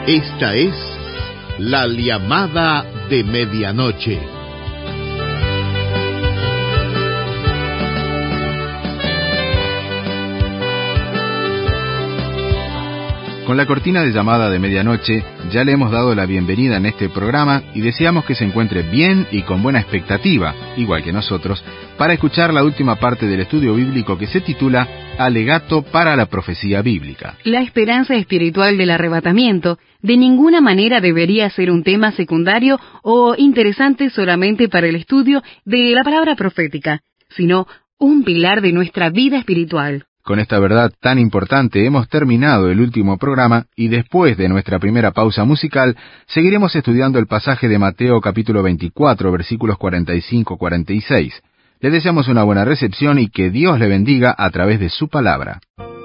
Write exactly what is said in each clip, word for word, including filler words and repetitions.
Esta es la llamada de medianoche. Con la cortina de llamada de medianoche ya le hemos dado la bienvenida en este programa y deseamos que se encuentre bien y con buena expectativa, igual que nosotros, para escuchar la última parte del estudio bíblico que se titula Alegato para la profecía bíblica. La esperanza espiritual del arrebatamiento de ninguna manera debería ser un tema secundario o interesante solamente para el estudio de la palabra profética, sino un pilar de nuestra vida espiritual. Con esta verdad tan importante hemos terminado el último programa y después de nuestra primera pausa musical seguiremos estudiando el pasaje de Mateo capítulo veinticuatro versículos cuarenta y cinco a cuarenta y seis. Le deseamos una buena recepción y que Dios le bendiga a través de su palabra.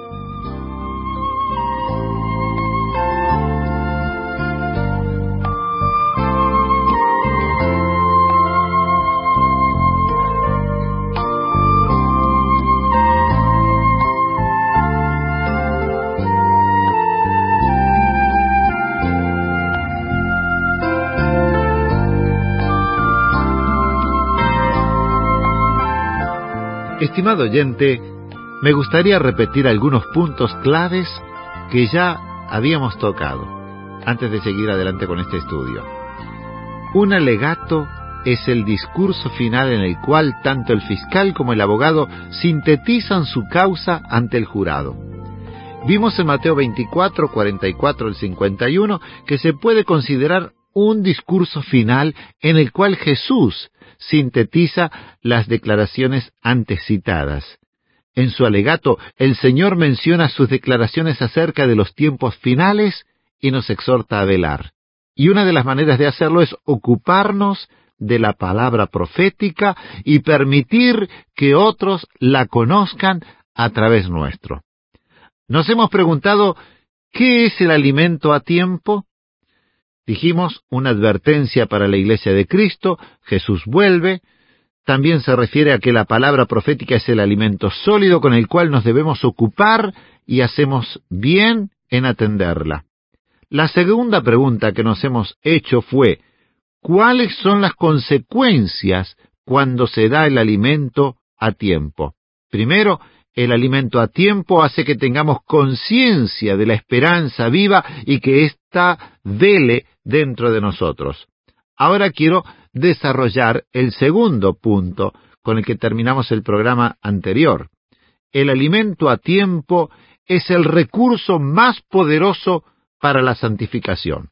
Estimado oyente, me gustaría repetir algunos puntos claves que ya habíamos tocado, antes de seguir adelante con este estudio. Un alegato es el discurso final en el cual tanto el fiscal como el abogado sintetizan su causa ante el jurado. Vimos en Mateo veinticuatro, cuarenta y cuatro al cincuenta y uno que se puede considerar un discurso final en el cual Jesús sintetiza las declaraciones antes citadas. En su alegato, el Señor menciona sus declaraciones acerca de los tiempos finales y nos exhorta a velar. Y una de las maneras de hacerlo es ocuparnos de la palabra profética y permitir que otros la conozcan a través nuestro. Nos hemos preguntado, ¿qué es el alimento a tiempo? Dijimos, una advertencia para la Iglesia de Cristo, Jesús vuelve. También se refiere a que la palabra profética es el alimento sólido con el cual nos debemos ocupar y hacemos bien en atenderla. La segunda pregunta que nos hemos hecho fue, ¿cuáles son las consecuencias cuando se da el alimento a tiempo? Primero, el alimento a tiempo hace que tengamos conciencia de la esperanza viva y que ésta vele dentro de nosotros. Ahora quiero desarrollar el segundo punto con el que terminamos el programa anterior. El alimento a tiempo es el recurso más poderoso para la santificación.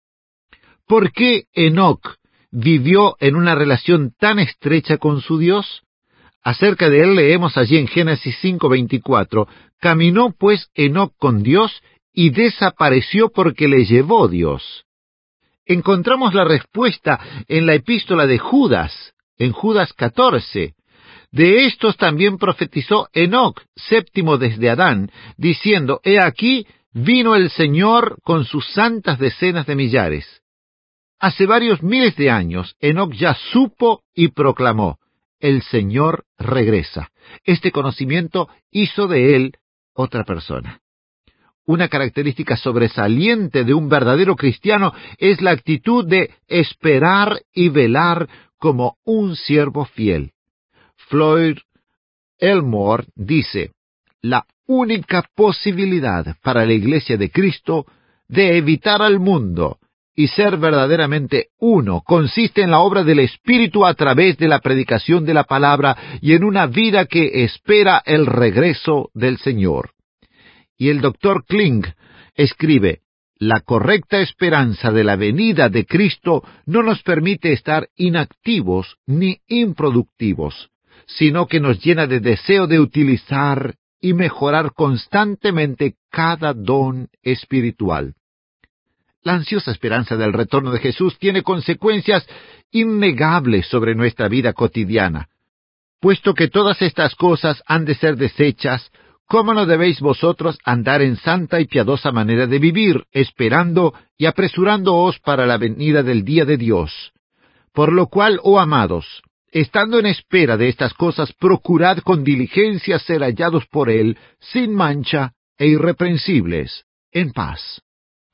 ¿Por qué Enoc vivió en una relación tan estrecha con su Dios? Acerca de él leemos allí en Génesis cinco veinticuatro, caminó pues Enoc con Dios y desapareció porque le llevó Dios. Encontramos la respuesta en la epístola de Judas, en Judas catorce. De estos también profetizó Enoc, séptimo desde Adán, diciendo, he aquí, vino el Señor con sus santas decenas de millares. Hace varios miles de años, Enoc ya supo y proclamó, el Señor regresa. Este conocimiento hizo de él otra persona. Una característica sobresaliente de un verdadero cristiano es la actitud de esperar y velar como un siervo fiel. Floyd Elmore dice, la única posibilidad para la Iglesia de Cristo de evitar al mundo y ser verdaderamente uno consiste en la obra del Espíritu a través de la predicación de la palabra y en una vida que espera el regreso del Señor. Y el doctor Kling escribe, la correcta esperanza de la venida de Cristo no nos permite estar inactivos ni improductivos, sino que nos llena de deseo de utilizar y mejorar constantemente cada don espiritual. La ansiosa esperanza del retorno de Jesús tiene consecuencias innegables sobre nuestra vida cotidiana. Puesto que todas estas cosas han de ser deshechas, ¿cómo no debéis vosotros andar en santa y piadosa manera de vivir, esperando y apresurándoos para la venida del día de Dios? Por lo cual, oh amados, estando en espera de estas cosas, procurad con diligencia ser hallados por Él, sin mancha e irreprensibles, en paz.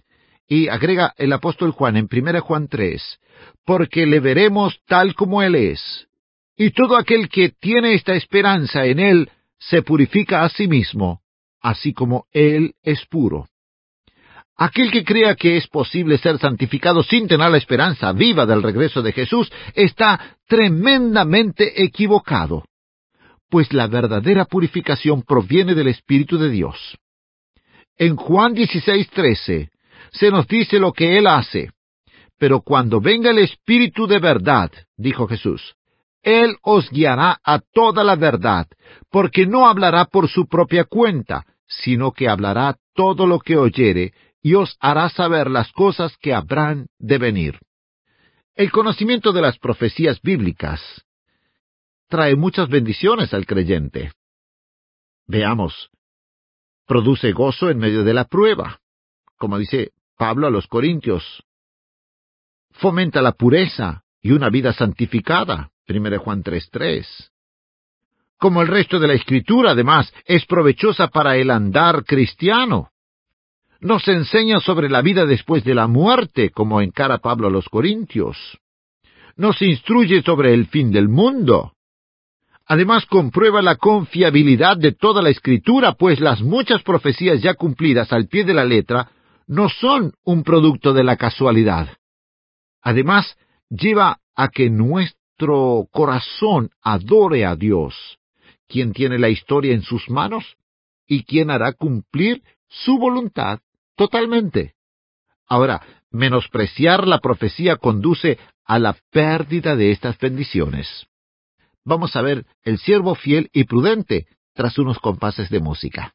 Y agrega el apóstol Juan en primera Juan tres, porque le veremos tal como Él es. Y todo aquel que tiene esta esperanza en Él se purifica a sí mismo, así como Él es puro. Aquel que crea que es posible ser santificado sin tener la esperanza viva del regreso de Jesús está tremendamente equivocado, pues la verdadera purificación proviene del Espíritu de Dios. En Juan dieciséis trece se nos dice lo que Él hace. Pero cuando venga el Espíritu de verdad, dijo Jesús, Él os guiará a toda la verdad, porque no hablará por su propia cuenta, sino que hablará todo lo que oyere, y os hará saber las cosas que habrán de venir. El conocimiento de las profecías bíblicas trae muchas bendiciones al creyente. Veamos, produce gozo en medio de la prueba, como dice Pablo a los Corintios. Fomenta la pureza y una vida santificada, primera Juan tres tres. Como el resto de la Escritura, además, es provechosa para el andar cristiano. Nos enseña sobre la vida después de la muerte, como encara Pablo a los Corintios. Nos instruye sobre el fin del mundo. Además, comprueba la confiabilidad de toda la Escritura, pues las muchas profecías ya cumplidas al pie de la letra no son un producto de la casualidad. Además, lleva a que nuestro corazón adore a Dios, quien tiene la historia en sus manos y quien hará cumplir su voluntad totalmente. Ahora, menospreciar la profecía conduce a la pérdida de estas bendiciones. Vamos a ver el siervo fiel y prudente tras unos compases de música.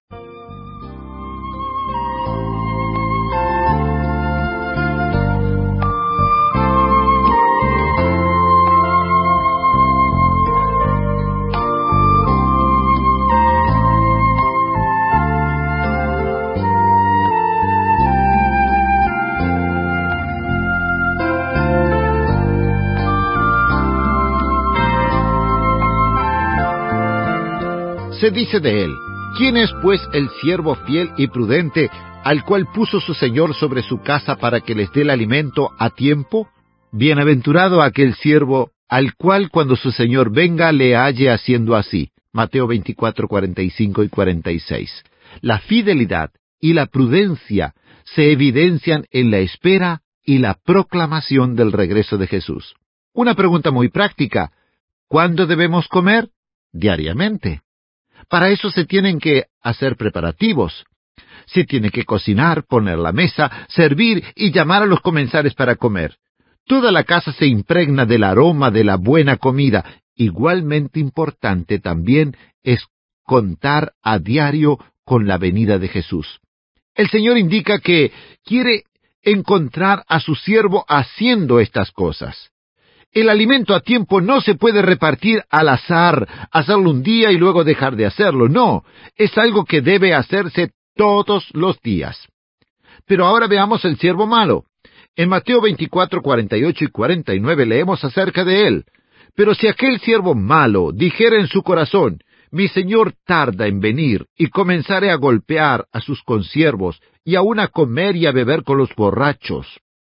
Se dice de él, ¿quién es pues el siervo fiel y prudente, al cual puso su señor sobre su casa para que les dé el alimento a tiempo? Bienaventurado aquel siervo, al cual cuando su señor venga le halle haciendo así. Mateo veinticuatro, cuarenta y cinco y cuarenta y seis. La fidelidad y la prudencia se evidencian en la espera y la proclamación del regreso de Jesús. Una pregunta muy práctica. ¿Cuándo debemos comer? Diariamente. Para eso se tienen que hacer preparativos. Se tiene que cocinar, poner la mesa, servir y llamar a los comensales para comer. Toda la casa se impregna del aroma de la buena comida. Igualmente importante también es contar a diario con la venida de Jesús. El Señor indica que quiere encontrar a su siervo haciendo estas cosas. El alimento a tiempo no se puede repartir al azar, hacerlo un día y luego dejar de hacerlo. No, es algo que debe hacerse todos los días. Pero ahora veamos el siervo malo. En Mateo veinticuatro, cuarenta y ocho y cuarenta y nueve leemos acerca de él. Pero si aquel siervo malo dijera en su corazón, mi señor tarda en venir, y comenzare a golpear a sus consiervos, y aun a comer y a beber con los borrachos.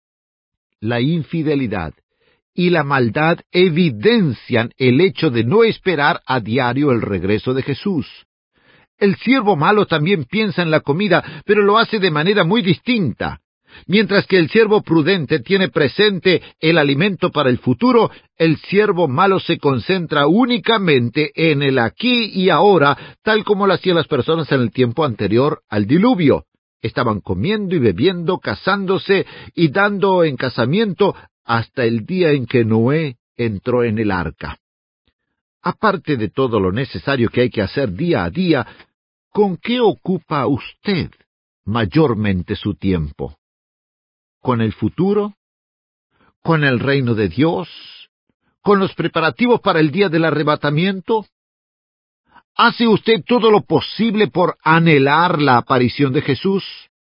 La infidelidad y la maldad evidencian el hecho de no esperar a diario el regreso de Jesús. El siervo malo también piensa en la comida, pero lo hace de manera muy distinta. Mientras que el siervo prudente tiene presente el alimento para el futuro, el siervo malo se concentra únicamente en el aquí y ahora, tal como lo hacían las personas en el tiempo anterior al diluvio. Estaban comiendo y bebiendo, casándose y dando en casamiento hasta el día en que Noé entró en el arca. Aparte de todo lo necesario que hay que hacer día a día, ¿con qué ocupa usted mayormente su tiempo? ¿Con el futuro? ¿Con el reino de Dios? ¿Con los preparativos para el día del arrebatamiento? ¿Hace usted todo lo posible por anhelar la aparición de Jesús?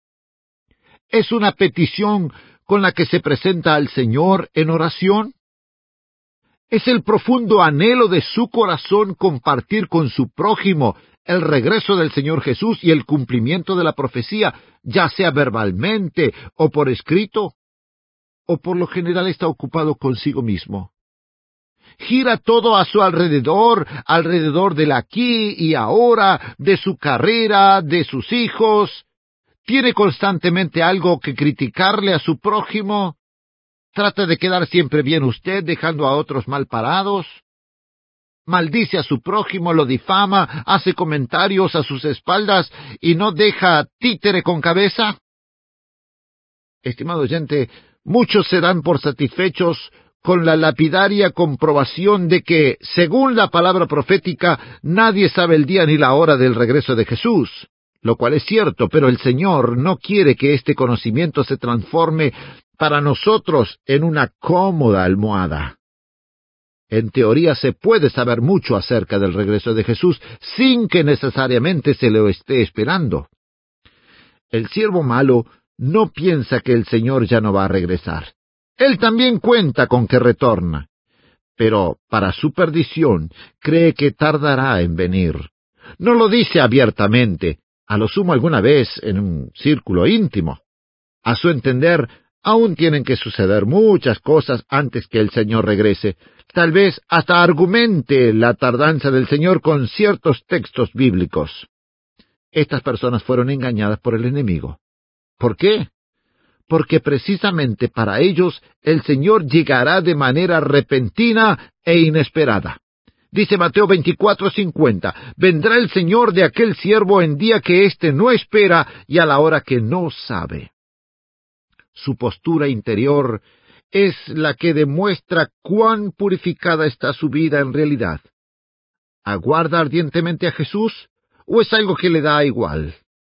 ¿Es una petición con la que se presenta al Señor en oración? Es el profundo anhelo de su corazón compartir con su prójimo el regreso del Señor Jesús y el cumplimiento de la profecía, ya sea verbalmente o por escrito, o por lo general está ocupado consigo mismo. Gira todo a su alrededor, alrededor del aquí y ahora, de su carrera, de sus hijos. ¿Tiene constantemente algo que criticarle a su prójimo? ¿Trata de quedar siempre bien usted, dejando a otros mal parados? ¿Maldice a su prójimo, lo difama, hace comentarios a sus espaldas y no deja títere con cabeza? Estimado oyente, muchos se dan por satisfechos con la lapidaria comprobación de que, según la palabra profética, nadie sabe el día ni la hora del regreso de Jesús, lo cual es cierto, pero el Señor no quiere que este conocimiento se transforme para nosotros en una cómoda almohada. En teoría se puede saber mucho acerca del regreso de Jesús sin que necesariamente se lo esté esperando. El siervo malo no piensa que el Señor ya no va a regresar. Él también cuenta con que retorna, pero para su perdición cree que tardará en venir. No lo dice abiertamente, a lo sumo alguna vez en un círculo íntimo. A su entender, aún tienen que suceder muchas cosas antes que el Señor regrese. Tal vez hasta argumente la tardanza del Señor con ciertos textos bíblicos. Estas personas fueron engañadas por el enemigo. ¿Por qué? Porque precisamente para ellos el Señor llegará de manera repentina e inesperada. Dice Mateo veinticuatro cincuenta, vendrá el Señor de aquel siervo en día que éste no espera y a la hora que no sabe. Su postura interior es la que demuestra cuán purificada está su vida en realidad. ¿Aguarda ardientemente a Jesús o es algo que le da igual?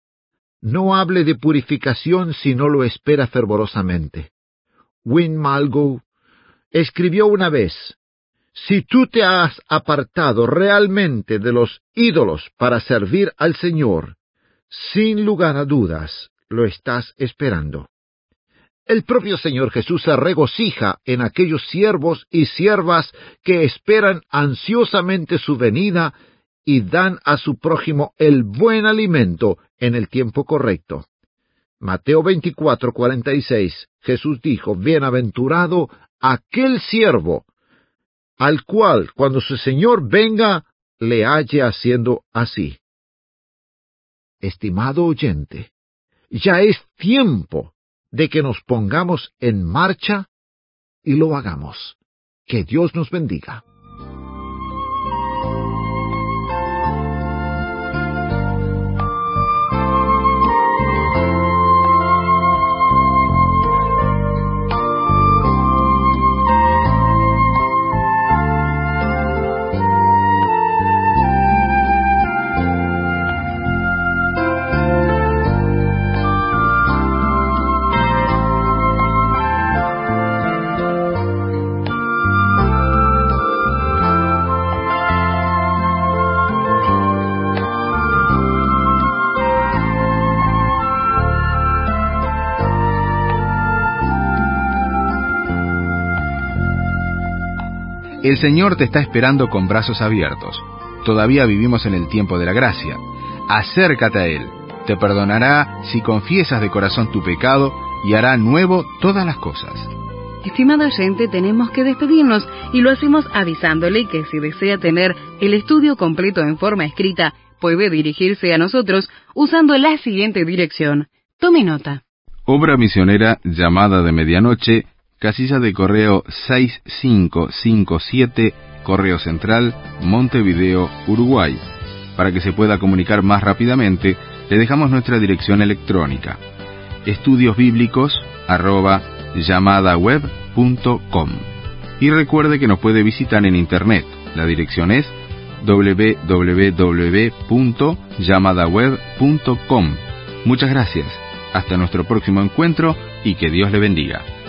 No hable de purificación si no lo espera fervorosamente. Win Malgo escribió una vez, si tú te has apartado realmente de los ídolos para servir al Señor, sin lugar a dudas, lo estás esperando. El propio Señor Jesús se regocija en aquellos siervos y siervas que esperan ansiosamente su venida y dan a su prójimo el buen alimento en el tiempo correcto. Mateo veinticuatro cuarenta y seis, Jesús dijo, bienaventurado aquel siervo, al cual, cuando su Señor venga, le halle haciendo así. Estimado oyente, ya es tiempo de que nos pongamos en marcha y lo hagamos. Que Dios nos bendiga. El Señor te está esperando con brazos abiertos. Todavía vivimos en el tiempo de la gracia. Acércate a Él. Te perdonará si confiesas de corazón tu pecado y hará nuevo todas las cosas. Estimado oyente, tenemos que despedirnos y lo hacemos avisándole que si desea tener el estudio completo en forma escrita, puede dirigirse a nosotros usando la siguiente dirección. Tome nota. Obra Misionera Llamada de Medianoche, casilla de correo seis cinco cinco siete, Correo Central, Montevideo, Uruguay. Para que se pueda comunicar más rápidamente, le dejamos nuestra dirección electrónica, estudiosbíblicos arroba llamadaweb punto com. Y recuerde que nos puede visitar en internet. La dirección es doble u doble u doble u punto llamadaweb punto com. Muchas gracias. Hasta nuestro próximo encuentro y que Dios le bendiga.